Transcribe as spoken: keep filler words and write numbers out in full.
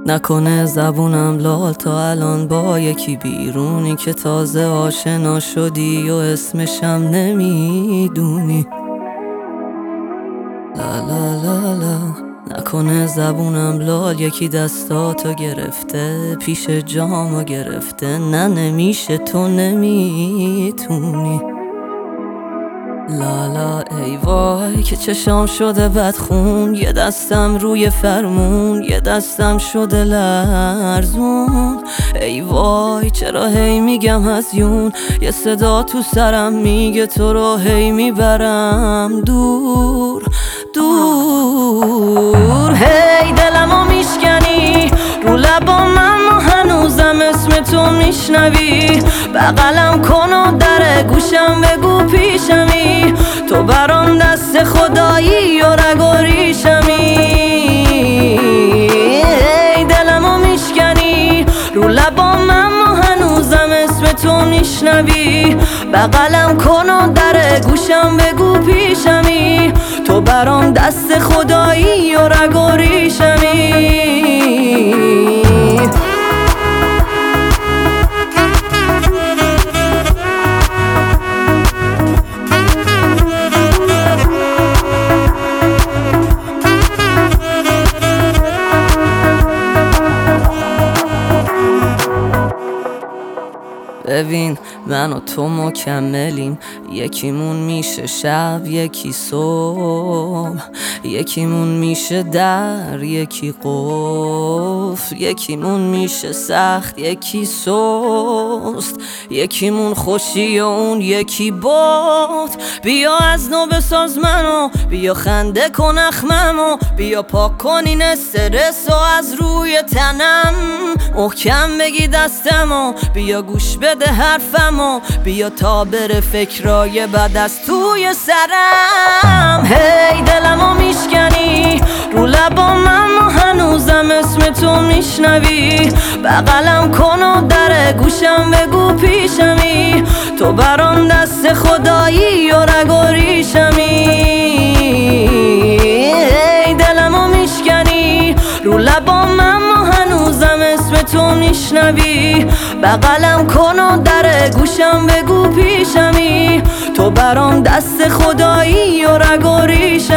نکنه زبونم لال تا الان با یکی بیرونی که تازه آشنا شدی و اسمشم نمیدونی. لا لا لا لا نکنه زبونم لال یکی دستاتو گرفته پیش جامو گرفته. نه نمیشه تو نمیتونی. لالا ای وای که چشام شده بدخون، یه دستم روی فرمون یه دستم شده لرزون. ای وای چرا هی میگم هزیون، یه صدا تو سرم میگه تو رو هی میبرم دور دور. هی دلمو میشکنی رو لبام اما هنوزم اسم تو میشنوی. بغلم کن و در گوشم بگو پیشمی، تو برام دست خدایی و رگ و ریشمی. ای دلمو میشکنی رو لبام اما هنوزم اسم تو میشنوی. بغلم کن و در گوشم بگو پیشمی، تو برام دست خدایی و رگ و ریشمی. ببین من و تو مکملیم، یکیمون میشه شب یکی صبح، یکیمون میشه در یکی قفل، یکیمون میشه سخت یکی سست، یکیمون خوشی و اون یکی باد. بیا از نو بساز منو، بیا خنده کن اخممو، بیا پاک کن این استرس و از روی تنم محکم بگی دستمو، بیا گوش بده حرفمو، بیا تا بره فکرای بد از توی سرم. هی دلمو میشکنی رو لبام اما هنوزم اسم تو میشنوی. بغلم کن و در گوشم بگو پیشمی، تو برام دست خدایی و رگ و ریشمی. هی دلمو میشکنی رو لبام اما هنوزم اسم تو میشنوی. بغلم کن و در گوشم بگو پیشمی، تو برام دست خدایی و رگ و ریشمی.